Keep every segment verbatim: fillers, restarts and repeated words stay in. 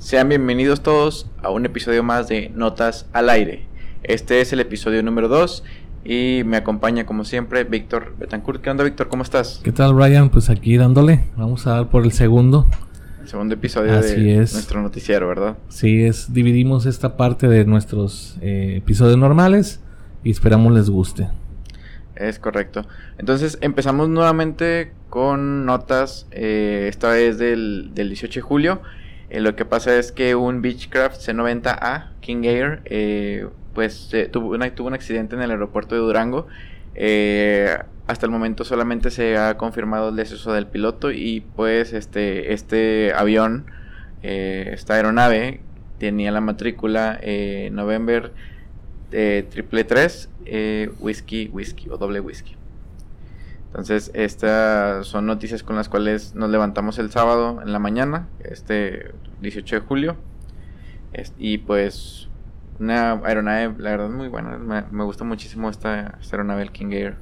Sean bienvenidos todos a un episodio más de Notas al Aire. Este es el episodio número dos y me acompaña como siempre Víctor Betancourt. ¿Qué onda, Víctor? ¿Cómo estás? ¿Qué tal, Brian? Pues aquí dándole, vamos a dar por el segundo. El segundo episodio Así de es. nuestro noticiero, ¿verdad? Sí, es, dividimos esta parte de nuestros eh, episodios normales y esperamos les guste. Es correcto. Entonces empezamos nuevamente con notas, eh, esta vez del, del dieciocho de julio. Eh, lo que pasa es que un Beechcraft C noventa A King Air eh, pues eh, tuvo, una, tuvo un accidente en el aeropuerto de Durango. Eh, hasta el momento solamente se ha confirmado el deceso del piloto y pues este, este avión, eh, esta aeronave tenía la matrícula eh, November eh, triple tres eh, Whiskey Whiskey o doble Whiskey. Entonces estas son noticias con las cuales nos levantamos el sábado en la mañana, este dieciocho de julio, y pues una aeronave, la verdad, muy buena. Me, me gusta muchísimo esta, esta aeronave, el King Air.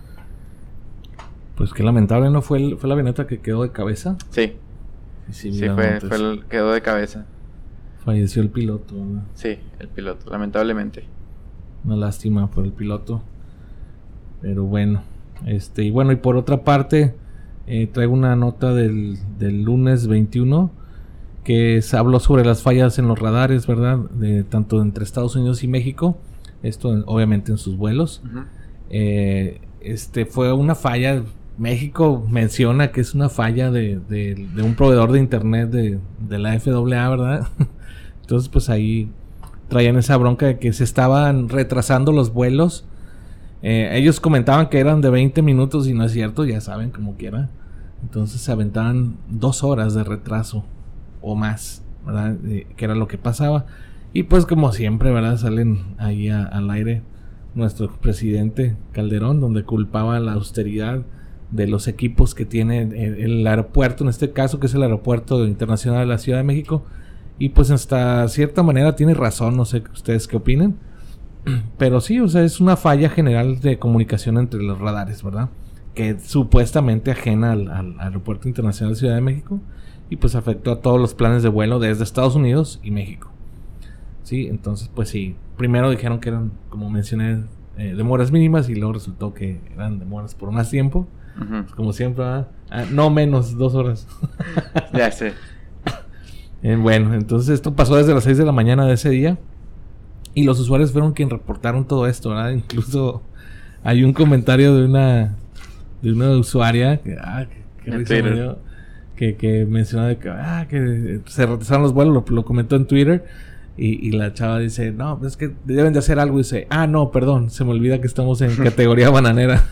Pues qué lamentable, ¿no? ¿Fue, el, fue la avioneta que quedó de cabeza? Sí, sí, sí fue, fue el, quedó de cabeza. Falleció el piloto, ¿no? Sí, el piloto, lamentablemente. Una lástima por el piloto, pero bueno. Este, y bueno, y por otra parte, eh, traigo una nota del, del lunes veintiuno que se habló sobre las fallas en los radares, ¿verdad? De, tanto entre Estados Unidos y México. Esto en, obviamente en sus vuelos. Uh-huh. eh, este fue una falla. México menciona que es una falla de, de, de un proveedor de internet de, de la F A A, ¿verdad? Entonces pues ahí traían esa bronca de que se estaban retrasando los vuelos. Eh, ellos comentaban que eran de veinte minutos y no es cierto, ya saben, como quiera. Entonces se aventaban dos horas de retraso o más, ¿verdad? Eh, que era lo que pasaba. Y pues como siempre, ¿verdad? Salen ahí a, al aire nuestro presidente Calderón, donde culpaba la austeridad de los equipos que tiene el, el aeropuerto, en este caso que es el Aeropuerto Internacional de la Ciudad de México. Y pues hasta cierta manera tiene razón, no sé ustedes qué opinen. Pero sí, o sea, es una falla general de comunicación entre los radares, ¿verdad? Que supuestamente ajena al, al Aeropuerto Internacional de Ciudad de México. Y pues afectó a todos los planes de vuelo desde Estados Unidos y México. Sí, entonces pues sí. Primero dijeron que eran, como mencioné, eh, demoras mínimas. Y luego resultó que eran demoras por más tiempo. Uh-huh. Pues como siempre, ¿verdad? Ah, no menos, dos horas. Ya sé. eh, Bueno, entonces esto pasó desde las seis de la mañana de ese día. Y los usuarios fueron quienes reportaron todo esto, ¿verdad? Incluso hay un comentario de una de una usuaria que, ah, que, que, risa me dio, que, que mencionaba de que, ah, que se retrasaron los vuelos, lo, lo comentó en Twitter. Y, y la chava dice, no, es que deben de hacer algo. Y dice, ah, no, perdón, se me olvida que estamos en categoría bananera.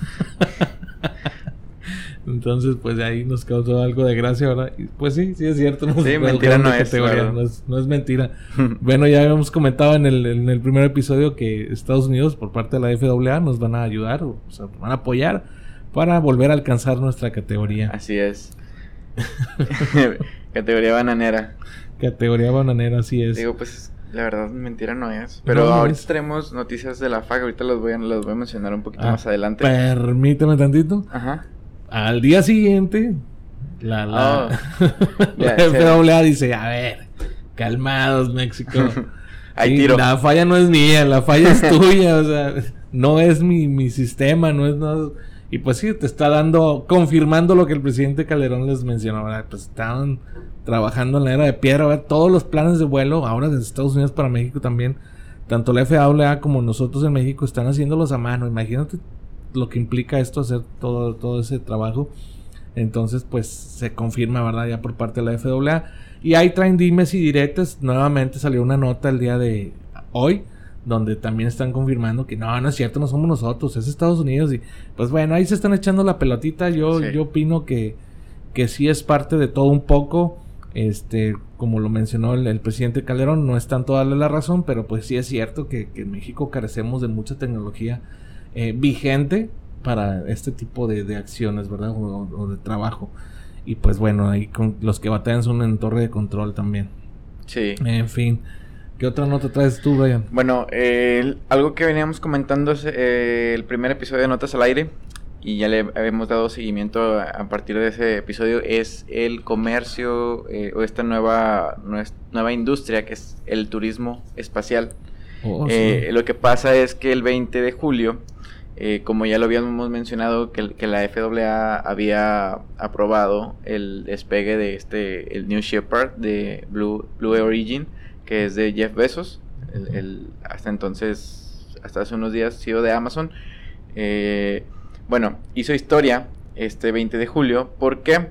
Entonces, pues de ahí nos causó algo de gracia, ¿verdad? Y pues sí, sí es cierto. No sí, mentira no es, claro. no es. No es mentira. Bueno, ya habíamos comentado en el, en el primer episodio que Estados Unidos, por parte de la F A A, nos van a ayudar, o sea, van a apoyar para volver a alcanzar nuestra categoría. Así es. Categoría bananera. Categoría bananera, así es. Digo, pues la verdad, mentira no es. Pero no, ahorita es. Tenemos noticias de la F A A, ahorita las voy a, las voy a mencionar un poquito ah, más adelante. Permíteme tantito. Ajá. Al día siguiente, la, la, oh, la F A A dice, a ver, calmados, México. Hay sí, tiro. La falla no es mía, la falla es tuya, o sea, no es mi, mi sistema, no es nada. Y pues sí, te está dando, confirmando lo que el presidente Calderón les mencionó, ¿verdad? Pues estaban trabajando en la era de piedra, ¿verdad? Todos los planes de vuelo, ahora desde Estados Unidos para México también, tanto la F A A como nosotros en México están haciéndolos a mano, imagínate lo que implica esto, hacer todo, todo ese trabajo. Entonces pues se confirma, ¿verdad? Ya por parte de la F A A. Y ahí traen dimes y diretes. Nuevamente salió una nota el día de hoy donde también están confirmando que no, no es cierto, no somos nosotros, es Estados Unidos. Y pues bueno, ahí se están echando la pelotita. Yo, sí. yo opino que, que sí es parte de todo un poco. Este, como lo mencionó el, el presidente Calderón, no es tanto darle la razón, pero pues sí es cierto que, que en México carecemos de mucha tecnología Eh, vigente para este tipo de, de acciones, ¿verdad? O, o de trabajo. Y pues bueno, ahí con los que batallan son en torre de control también. Sí. En fin. ¿Qué otra nota traes tú, Brian? Bueno, eh, algo que veníamos comentando es eh, el primer episodio de Notas al Aire. y ya le hemos dado seguimiento a, a partir de ese episodio, es el comercio eh, o esta nueva, nueva industria que es el turismo espacial. Oh, eh, sí. Lo que pasa es que el veinte de julio, eh, como ya lo habíamos mencionado, que, que la F A A había aprobado el despegue de este, el New Shepard de Blue, Blue Origin, que es de Jeff Bezos, el, el, hasta entonces, hasta hace unos días, C E O de Amazon. Eh, bueno, hizo historia este veinte de julio. ¿Por qué?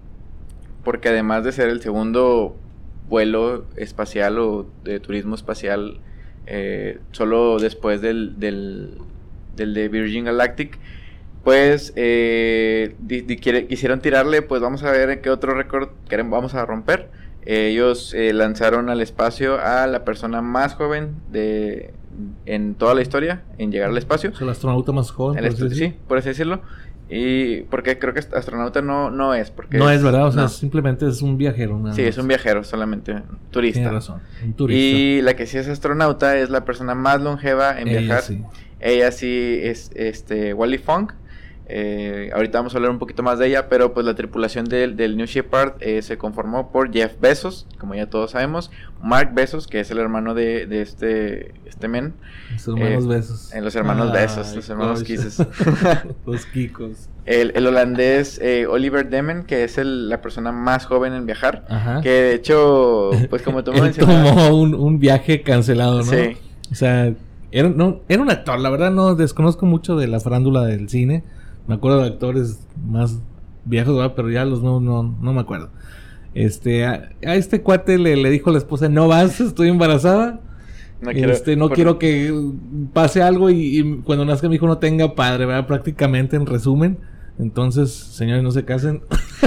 Porque además de ser el segundo vuelo espacial o de turismo espacial, eh, solo después del, del, del de Virgin Galactic, pues eh, di, di, quiere, quisieron tirarle, pues vamos a ver en qué otro récord queremos, vamos a romper. Eh, ellos eh, lanzaron al espacio a la persona más joven de en toda la historia en llegar al espacio. O sea, el astronauta más joven, el por sí, por así decirlo. Y porque creo que astronauta no, no es. Porque no es, es verdad, o sea, no. simplemente es un viajero. Nada sí, más. Es un viajero, solamente turista. Tiene razón, un turista. Y la que sí es astronauta es la persona más longeva en Ella viajar. Sí. Ella sí es este Wally Funk. Eh, ahorita vamos a hablar un poquito más de ella, pero pues la tripulación del, del New Shepard eh, se conformó por Jeff Bezos, como ya todos sabemos, Mark Bezos, que es el hermano de, de este este men, los hermanos eh, Bezos, en los hermanos Ay, Bezos, los hermanos Kisses, los Kikos, el, el holandés eh, Oliver Demen, que es el, la persona más joven en viajar. Ajá. Que de hecho, pues como tú Él mencionabas, tomó un, un viaje cancelado, ¿no? Sí. O sea, era, no, era un actor, la verdad no desconozco mucho de la farándula del cine. Me acuerdo de actores más viejos, ¿verdad? Pero ya los nuevos no, no me acuerdo. Este, a, a este cuate le, le dijo a la esposa, no vas, estoy embarazada. No quiero, este, no por... quiero que pase algo y, y cuando nazca mi hijo no tenga padre, ¿verdad? Prácticamente, en resumen. Entonces, señores, no se casen.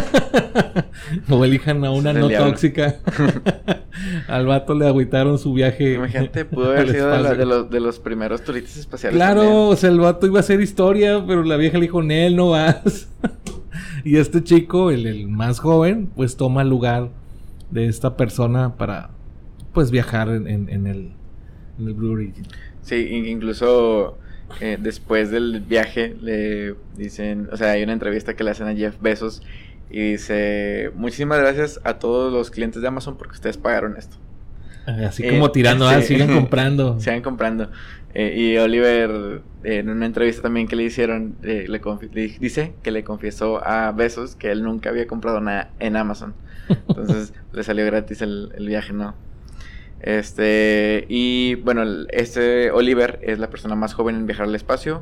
O elijan a una no diablo. Tóxica. Al vato le agüitaron su viaje. Imagínate, pudo haber sido de, la, de, los, de los primeros turistas espaciales. Claro, también. O sea, el vato iba a hacer historia, pero la vieja le dijo, Nel, no vas. Y este chico, el, el más joven, pues toma el lugar de esta persona para, pues, viajar en, en, en, el, en el Blue Origin. Sí, incluso... Eh, después del viaje le dicen, o sea, hay una entrevista que le hacen a Jeff Bezos y dice, muchísimas gracias a todos los clientes de Amazon porque ustedes pagaron esto. Así eh, como tirando, sí. ah, sigan comprando. Sigan comprando. Eh, y Oliver, eh, en una entrevista también que le hicieron, eh, le, confi- le dice que le confiesó a Bezos que él nunca había comprado nada en Amazon. Entonces le salió gratis el, el viaje, ¿no? Este, y bueno, este Oliver es la persona más joven en viajar al espacio.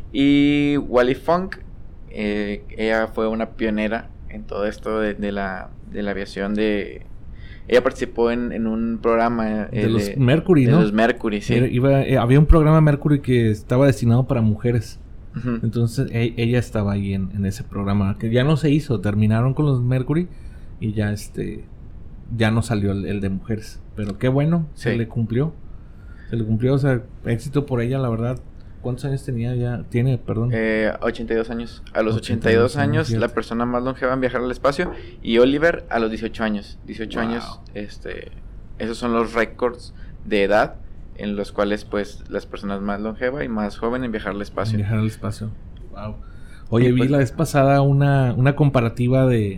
Y Wally Funk, eh, ella fue una pionera en todo esto de, de, la, de la aviación. De Ella participó en, en un programa eh, de los de, Mercury, de ¿no? De los Mercury, sí. Iba, eh, había un programa Mercury que estaba destinado para mujeres. Uh-huh. Entonces e- ella estaba ahí en, en ese programa, que ya no se hizo, terminaron con los Mercury y ya este ya no salió el, el de mujeres. Pero qué bueno, sí. se le cumplió. Se le cumplió, o sea, éxito por ella, la verdad. ¿Cuántos años tenía ya? Tiene, perdón. Eh, ochenta y dos años. A los ochenta y dos años, años la persona más longeva en viajar al espacio. Y Oliver a los dieciocho años. dieciocho wow. años, este... Esos son los récords de edad en los cuales, pues, las personas más longevas y más jóvenes en viajar al espacio. En viajar al espacio. Wow. Oye, y vi pues, la vez pasada una, una comparativa de...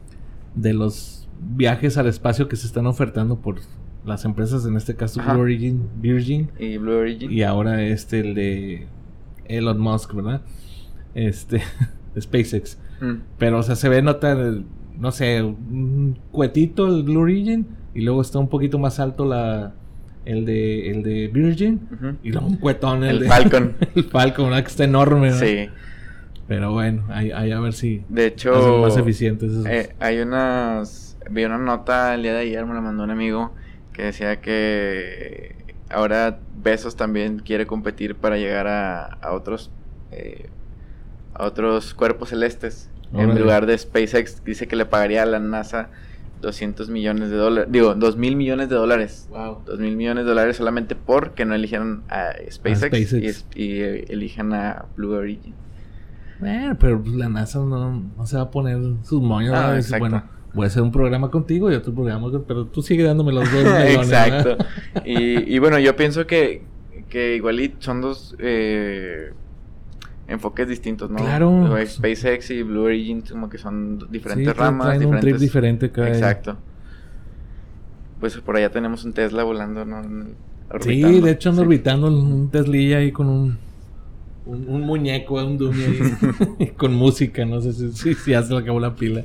De los viajes al espacio que se están ofertando por las empresas, en este caso Blue Origin, Virgin y Blue Origin, y ahora este el de Elon Musk, ¿verdad? Este SpaceX. Mm. Pero o sea, se ve nota, no sé, un cuetito el Blue Origin y luego está un poquito más alto la el de el de Virgin uh-huh. y luego un cuetón el, el de, Falcon. El Falcon, ¿verdad? Que está enorme, ¿no? Sí. Pero bueno, ahí, ahí a ver si de hecho hacen más eficientes esos. Eh, hay unas vi una nota el día de ayer, me la mandó un amigo que decía que ahora Bezos también quiere competir para llegar a, a otros eh, a otros cuerpos celestes. Órale. En lugar de SpaceX, dice que le pagaría a la NASA doscientos millones de dólares, digo, dos mil millones de dólares. Wow. dos mil millones de dólares solamente porque no eligieron a SpaceX, a SpaceX. Y, y eh, elijan a Blue Origin. Bueno, pero la NASA no, no se va a poner sus moños. Ah, ¿no? Bueno, voy a hacer un programa contigo y otro programa, pero tú sigue dándome los dos millones. Exacto. y, y bueno, yo pienso que, que igual son dos... Eh, enfoques distintos, ¿no? Claro. SpaceX y Blue Origin como que son diferentes sí, ramas, traen diferentes... un trip diferente cada Exacto. Pues por allá tenemos un Tesla volando, ¿no? Orbitando. Sí, de hecho ando sí. orbitando un Teslilla ahí con un un, un muñeco, un dummy ahí con música, no sé si, si, si ya se le acabó la pila.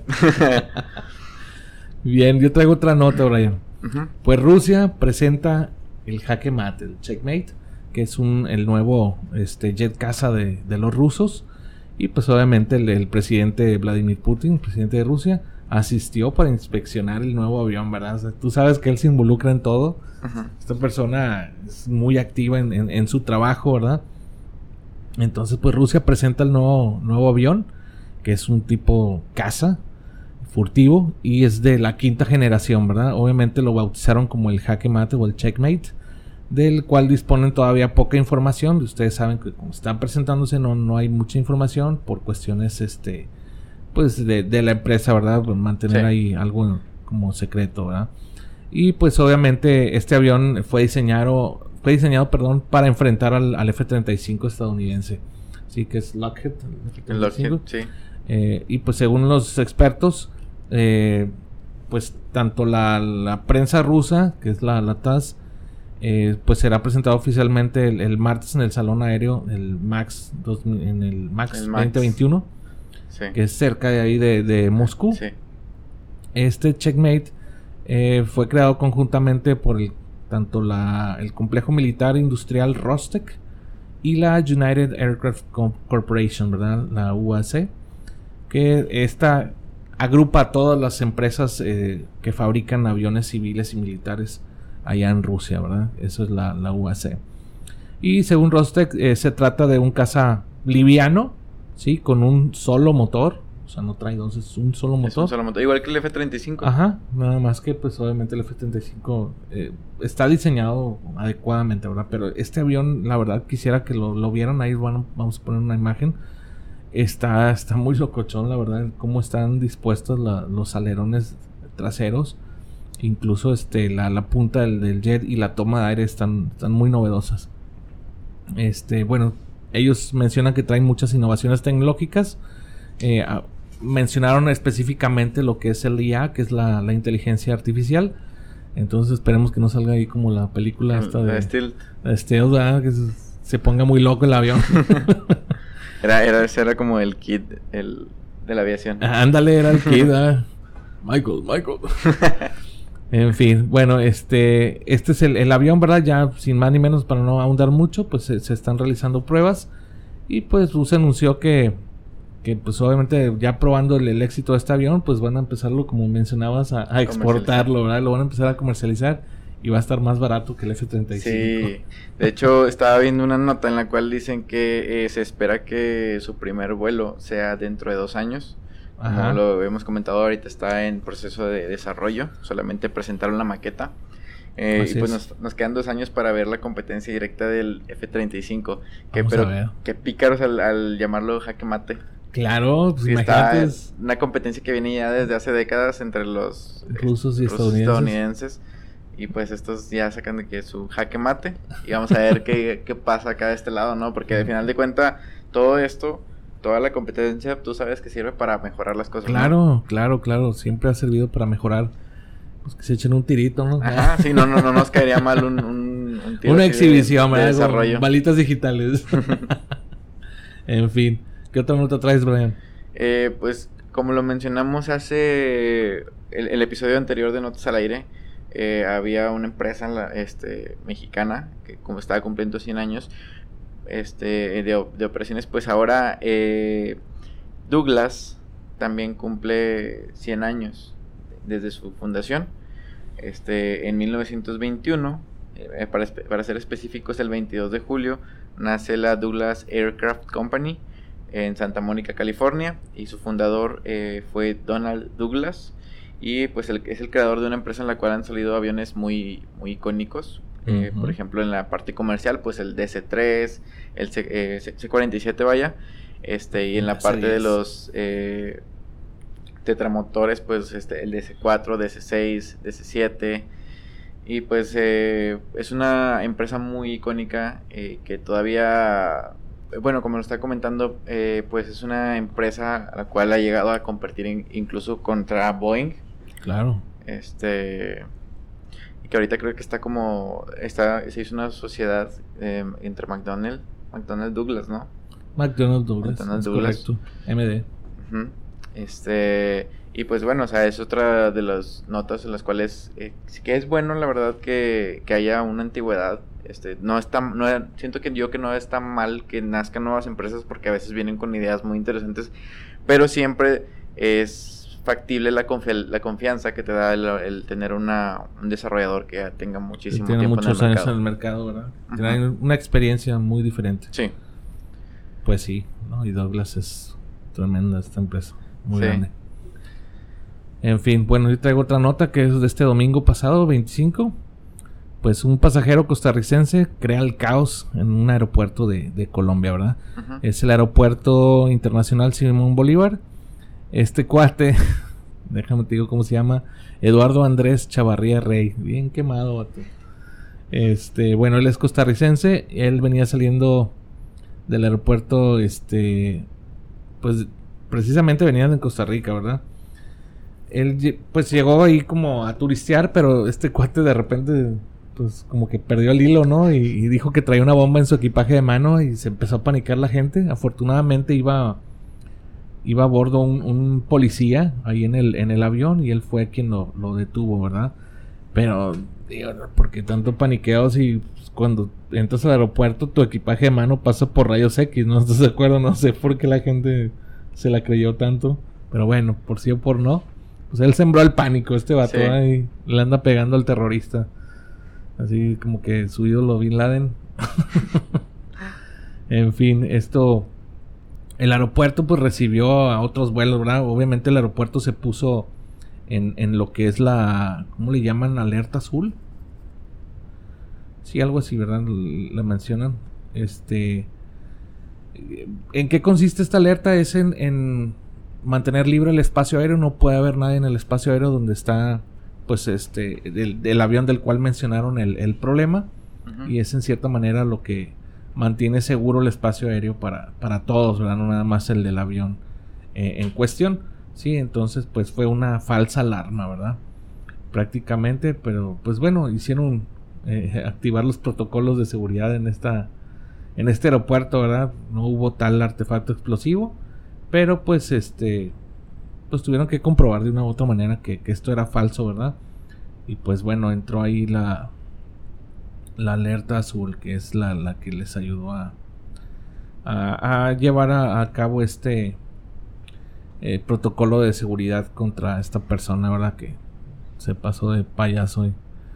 Bien, yo traigo otra nota, Brian. Uh-huh. Pues Rusia presenta el jaque mate, el checkmate, que es un el nuevo este jet caza de, de los rusos. Y pues obviamente el, el presidente Vladimir Putin, presidente de Rusia, asistió para inspeccionar el nuevo avión, ¿verdad? O sea, tú sabes que él se involucra en todo. Uh-huh. Esta persona es muy activa en, en, en su trabajo, ¿verdad? Entonces pues Rusia presenta el nuevo, nuevo avión, que es un tipo caza furtivo y es de la quinta generación, ¿verdad? Obviamente lo bautizaron como el jaque mate o el checkmate, del cual disponen todavía poca información. Ustedes saben que como están presentándose no, no hay mucha información por cuestiones este pues de, de la empresa, ¿verdad? Mantener sí. ahí algo como secreto, ¿verdad? Y pues obviamente este avión fue diseñado fue diseñado, perdón, para enfrentar al, al F treinta y cinco estadounidense. Sí, que es Lockheed, el F treinta y cinco. Lockheed, sí. Eh, y pues según los expertos, eh, pues tanto la, la prensa rusa, que es la, la T A S S, eh, pues será presentado oficialmente el, el martes en el salón aéreo, el MAX, dos, en el MAX, el MAX veinte veintiuno, sí. que es cerca de ahí de, de Moscú. Sí. Este checkmate eh, fue creado conjuntamente por el, tanto la, el complejo militar industrial Rostec y la United Aircraft Corporation, ¿verdad? La U A C, que esta agrupa a todas las empresas eh, que fabrican aviones civiles y militares allá en Rusia, ¿verdad? Eso es la, la U A C. Y según Rostec, eh, se trata de un caza liviano, ¿sí? Con un solo motor. O sea, no trae entonces un solo motor. Es un solo motor, igual que el F treinta y cinco. Ajá, nada más que pues obviamente el F treinta y cinco eh, está diseñado adecuadamente, ¿verdad? Pero este avión, la verdad, quisiera que lo, lo vieran. Ahí bueno, vamos a poner una imagen. Está, está muy locochón, la verdad, cómo están dispuestos la, los alerones traseros. Incluso este la, la punta del, del jet y la toma de aire están, están muy novedosas. Este, bueno, ellos mencionan que traen muchas innovaciones tecnológicas. Eh, a, mencionaron específicamente lo que es el I A, que es la, la inteligencia artificial. Entonces esperemos que no salga ahí como la película esta de Stealth, Stealth, ¿verdad? Que se, se ponga muy loco el avión. era, era, ese era como el kit el, de la aviación. Ándale, era el kit, ¿eh? Michael, Michael. En fin, bueno, este este es el, el avión, ¿verdad? Ya sin más ni menos, para no ahondar mucho, pues se, se están realizando pruebas. Y pues Rusia anunció que que pues obviamente ya probando el, el éxito de este avión, pues van a empezarlo, como mencionabas, a, a exportarlo, ¿verdad? Lo van a empezar a comercializar y va a estar más barato que el F treinta y cinco. Sí, de hecho estaba viendo una nota en la cual dicen que eh, se espera que su primer vuelo sea dentro de dos años. Ajá. Como lo hemos comentado, ahorita está en proceso de desarrollo, solamente presentaron la maqueta. Eh, y pues nos, nos quedan dos años para ver la competencia directa del F treinta y cinco. Que, pero que pícaros al, al llamarlo jaque mate. Claro, pues imagínate. Es una competencia que viene ya desde hace décadas entre los rusos y rusos estadounidenses. estadounidenses. Y pues estos ya sacan de que su jaque mate. Y vamos a ver qué, qué pasa acá de este lado, ¿no? Porque al final de cuentas, todo esto, toda la competencia, tú sabes que sirve para mejorar las cosas. Claro, ¿no? claro, claro. Siempre ha servido para mejorar. Pues que se echen un tirito, ¿no? Ajá, sí, no, no, no nos caería mal un, un, un tiro. Una exhibición, de, de desarrollo. Balitas digitales. En fin. ¿Qué otra nota traes, Brian? Eh, pues, como lo mencionamos hace el, el episodio anterior de Notas al Aire, eh, había una empresa en la, este, mexicana que como estaba cumpliendo cien años este, de, de operaciones, pues ahora eh, Douglas también cumple cien años desde su fundación. Este, en mil novecientos veintiuno, eh, para, para ser específicos, el veintidós de julio, nace la Douglas Aircraft Company en Santa Mónica, California, y su fundador eh, fue Donald Douglas, y pues el, es el creador de una empresa en la cual han salido aviones muy, muy icónicos. Eh, uh-huh. Por ejemplo, en la parte comercial, pues el D C tres, el C, eh, C cuarenta y siete, vaya, este, y en la parte de los eh, tetramotores, pues este, el D C cuatro, D C seis, D C siete, y pues eh, es una empresa muy icónica eh, que todavía bueno, como lo está comentando, eh, pues es una empresa a la cual ha llegado a competir in, incluso contra Boeing. Claro. Este... Y que ahorita creo que está como... está se hizo una sociedad eh, entre McDonnell, McDonnell Douglas, ¿no? McDonnell Douglas, McDonnell es Douglas. correcto. M D. Uh-huh. Este... Y pues bueno, o sea, es otra de las notas en las cuales... Eh, que es bueno, la verdad, que, que haya una antigüedad. Este, no está... No, siento que yo que no está mal que nazcan nuevas empresas porque a veces vienen con ideas muy interesantes. Pero siempre es... factible la, confi- la confianza que te da el, el tener una, un desarrollador que tenga muchísimo tiene tiempo muchos en el años mercado. en el mercado, ¿verdad? Uh-huh. Tienen una experiencia muy diferente. Sí. Pues sí, ¿no? Y Douglas es tremenda esta empresa, muy sí. grande. En fin, bueno, yo traigo otra nota que es de este domingo pasado, veinticinco. Pues un pasajero costarricense crea el caos en un aeropuerto de, de Colombia, ¿verdad? Uh-huh. Es el Aeropuerto Internacional Simón Bolívar. Este cuate, déjame te digo cómo se llama, Eduardo Andrés Chavarría Rey, bien quemado, vato. Este, bueno, él es costarricense, él venía saliendo del aeropuerto, este, pues precisamente venían de Costa Rica, ¿verdad? Él pues llegó ahí como a turistear, pero este cuate de repente pues como que perdió el hilo, ¿no? Y, y dijo que traía una bomba en su equipaje de mano y se empezó a panicar la gente. Afortunadamente iba iba a bordo un, un policía ahí en el en el avión y él fue quien lo, lo detuvo, ¿verdad? Pero digo, ¿por qué tanto paniqueo si pues, cuando entras al aeropuerto tu equipaje de mano pasa por rayos X? ¿No estás de acuerdo? No sé por qué la gente se la creyó tanto, pero bueno, por sí o por no. Pues él sembró el pánico, este vato, sí. Ahí le anda pegando al terrorista. Así como que su ídolo Bin Laden. En fin, esto... El aeropuerto pues recibió a otros vuelos, ¿verdad? Obviamente el aeropuerto se puso en, en lo que es la... ¿Cómo le llaman? Alerta azul. Sí, algo así, ¿verdad? La mencionan. Este... ¿En qué consiste esta alerta? Es en... en mantener libre el espacio aéreo. No puede haber nadie en el espacio aéreo donde está pues este del, del avión del cual mencionaron el, el problema. Uh-huh. Y es en cierta manera lo que mantiene seguro el espacio aéreo para, para todos, ¿verdad? No nada más el del avión eh, en cuestión. Sí, entonces pues fue una falsa alarma, ¿verdad? Prácticamente, pero pues bueno, hicieron eh, activar los protocolos de seguridad en esta en este aeropuerto, ¿verdad? No hubo tal artefacto explosivo. Pero pues este pues tuvieron que comprobar de una u otra manera que, que esto era falso, ¿verdad? Y pues bueno, entró ahí la la alerta azul, que es la, la que les ayudó a a, a llevar a, a cabo este eh, protocolo de seguridad contra esta persona, ¿verdad? Que se pasó de payaso. Y...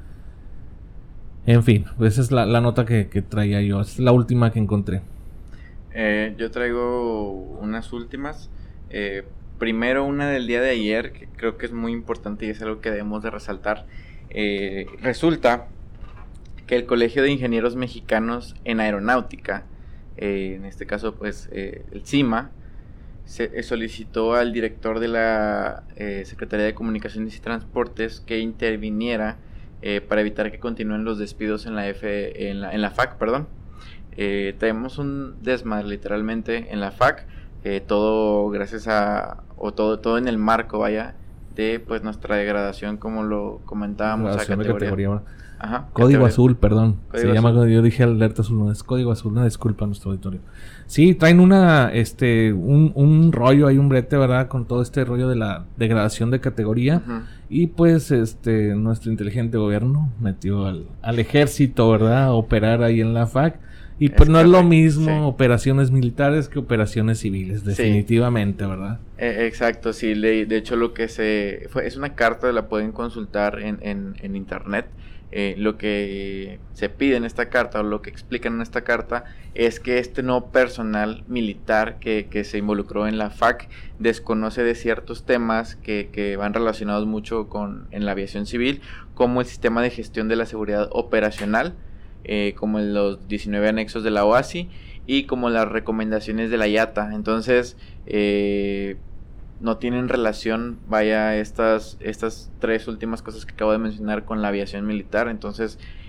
En fin, pues esa es la, la nota que, que traía yo. Es la última que encontré. Eh, yo traigo unas últimas. Eh, primero una del día de ayer, que creo que es muy importante y es algo que debemos de resaltar. Eh, resulta que el Colegio de Ingenieros Mexicanos en Aeronáutica, eh, en este caso pues eh, el CIMA, se, eh, solicitó al director de la eh, Secretaría de Comunicaciones y Transportes que interviniera eh, para evitar que continúen los despidos en la, F, en la, en la F A C, perdón. Eh, tenemos un desmadre literalmente en la F A C, eh, todo gracias a, o todo, todo en el marco, vaya, de pues nuestra degradación, como lo comentábamos, a categoría. categoría. Ajá, Código categoría. Azul, perdón. Código Se llama, azul. Yo dije alerta azul, no es código azul, una disculpa a nuestro auditorio. Sí, traen una, este, un, un rollo, hay un brete, ¿verdad? Con todo este rollo de la degradación de categoría. Uh-huh. Y pues, este, nuestro inteligente gobierno metió al, al ejército, ¿verdad? A operar ahí en la F A C. Y pues es no correcto, es lo mismo sí. operaciones militares que operaciones civiles, definitivamente, sí. ¿verdad? Eh, exacto, sí, le, de hecho lo que se... Fue, es una carta, la pueden consultar en, en, en internet. Eh, lo que se pide en esta carta, o lo que explican en esta carta, es que este nuevo personal militar que, que se involucró en la F A C desconoce de ciertos temas que, que van relacionados mucho con en la aviación civil, como el sistema de gestión de la seguridad operacional, Eh, como en los diecinueve anexos de la O A S I y como las recomendaciones de la I A T A. Entonces eh, no tienen relación, vaya, estas, estas tres últimas cosas que acabo de mencionar con la aviación militar. Entonces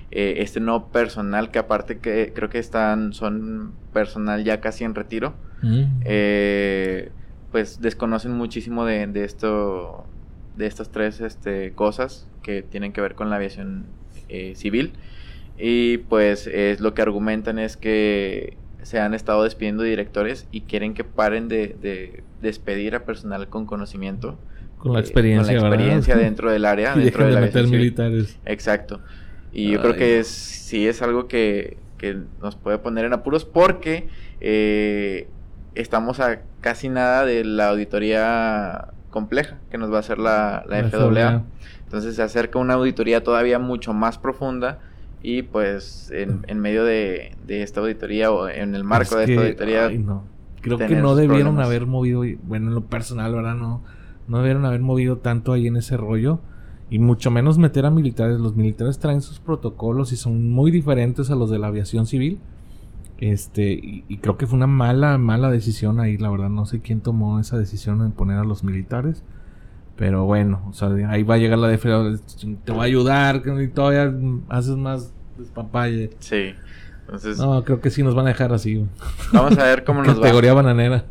eh, este nuevo personal que aparte que creo que están son personal ya casi en retiro, mm. eh, pues desconocen muchísimo de, de esto, de estas tres este, cosas que tienen que ver con la aviación eh, civil. Y pues es lo que argumentan es que se han estado despidiendo directores y quieren que paren de, de despedir a personal con conocimiento, con la experiencia, eh, con la experiencia ¿verdad? dentro del área, y dentro de, de la meter militares. Exacto. Y Ay, yo creo que no. es, sí es algo que, que nos puede poner en apuros porque eh, estamos a casi nada de la auditoría compleja que nos va a hacer la, la, la F A A. Entonces se acerca una auditoría todavía mucho más profunda. Y pues en, en medio de, de esta auditoría o en el marco es de esta que, auditoría... Ay, no. Creo que no debieron problemas. haber movido, bueno, en lo personal, ¿verdad? No, no debieron haber movido tanto ahí en ese rollo. Y mucho menos meter a militares. Los militares traen sus protocolos y son muy diferentes a los de la aviación civil. Este, y, y creo que fue una mala, mala decisión ahí, la verdad. No sé quién tomó esa decisión en poner a los militares. Pero bueno, o sea, ahí va a llegar la D F A A, te va a ayudar, que todavía haces más despapalle. Sí, entonces... No, creo que sí nos van a dejar así. Vamos a ver cómo nos va. Categoría bananera.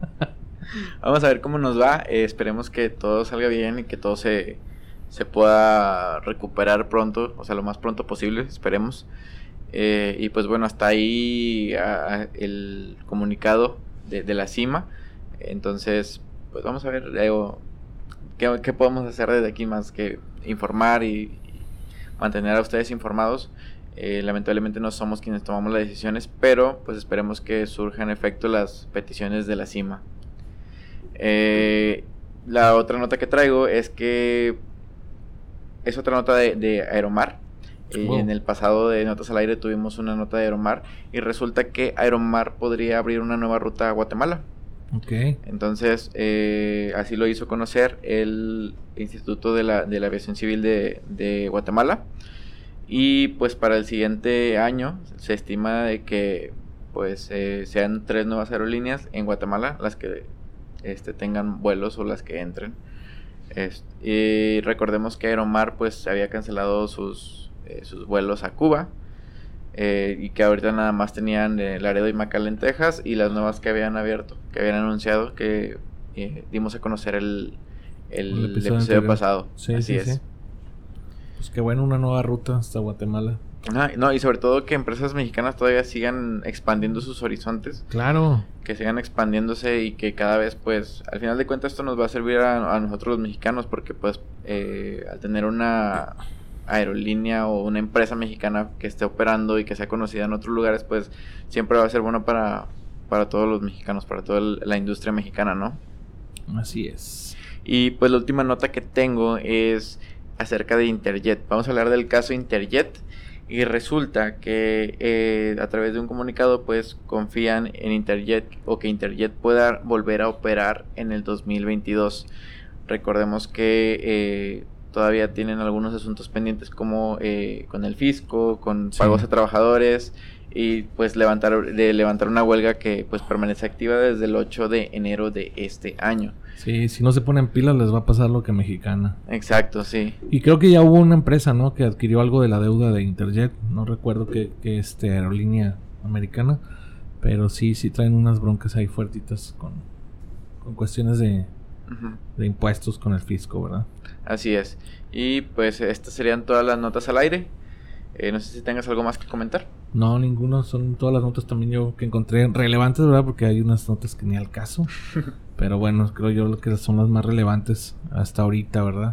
Vamos a ver cómo nos va. Eh, esperemos que todo salga bien y que todo se, se pueda recuperar pronto, o sea, lo más pronto posible, esperemos. Eh, y pues bueno, hasta ahí a, a el comunicado de, de la CIMA. Entonces, pues vamos a ver... Eh, ¿Qué, ¿Qué podemos hacer desde aquí más que informar y, y mantener a ustedes informados? Eh, lamentablemente no somos quienes tomamos las decisiones, pero pues esperemos que surjan efecto las peticiones de la CIMA. Eh, la otra nota que traigo es que es otra nota de, de Aeromar. Eh, wow. En el pasado de Notas al Aire tuvimos una nota de Aeromar y resulta que Aeromar podría abrir una nueva ruta a Guatemala. Okay. Entonces, eh, así lo hizo conocer el Instituto de la, de la Aviación Civil de, de Guatemala. Y pues para el siguiente año se estima de que pues eh, sean tres nuevas aerolíneas en Guatemala las que este, tengan vuelos o las que entren. Este, y recordemos que Aeromar pues había cancelado sus, eh, sus vuelos a Cuba. Eh, y que ahorita nada más tenían eh, Laredo y McAllen, Texas, y las nuevas que habían abierto, que habían anunciado, que eh, dimos a conocer el, el, el episodio, el episodio pasado. Sí, así sí, es. Sí. Pues qué bueno, una nueva ruta hasta Guatemala. Ah, no, y sobre todo que empresas mexicanas todavía sigan expandiendo sus horizontes. Claro. Que sigan expandiéndose y que cada vez, pues, al final de cuentas esto nos va a servir a, a nosotros los mexicanos, porque pues eh, al tener una aerolínea o una empresa mexicana que esté operando y que sea conocida en otros lugares, pues siempre va a ser bueno para, para todos los mexicanos, para toda la industria mexicana, ¿no? Así es. Y pues la última nota que tengo es acerca de Interjet. Vamos a hablar del caso Interjet. Y resulta que eh, a través de un comunicado pues confían en Interjet o que Interjet pueda volver a operar en el dos mil veintidós. Recordemos que eh, todavía tienen algunos asuntos pendientes como eh, con el fisco, con Sí. pagos a trabajadores y pues levantar de levantar una huelga que pues permanece activa desde el ocho de enero de este año. Sí, si no se ponen pilas les va a pasar lo que a Mexicana. Exacto, sí. Y creo que ya hubo una empresa, ¿no? Que adquirió algo de la deuda de Interjet. No recuerdo qué que este aerolínea americana. Pero sí, sí traen unas broncas ahí fuertitas con, con cuestiones de, Uh-huh. de impuestos con el fisco, ¿verdad? Así es. Y pues estas serían todas las notas al aire. Eh, no sé si tengas algo más que comentar. No, ninguno. Son todas las notas también yo que encontré relevantes, ¿verdad? Porque hay unas notas que ni al caso. Pero bueno, creo yo que son las más relevantes hasta ahorita, ¿verdad?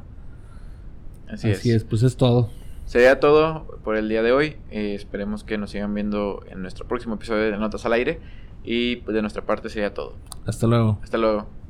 Así, Así es. es, pues es todo. Sería todo por el día de hoy. Eh, esperemos que nos sigan viendo en nuestro próximo episodio de Notas al Aire. Y pues de nuestra parte sería todo. Hasta luego. Hasta luego.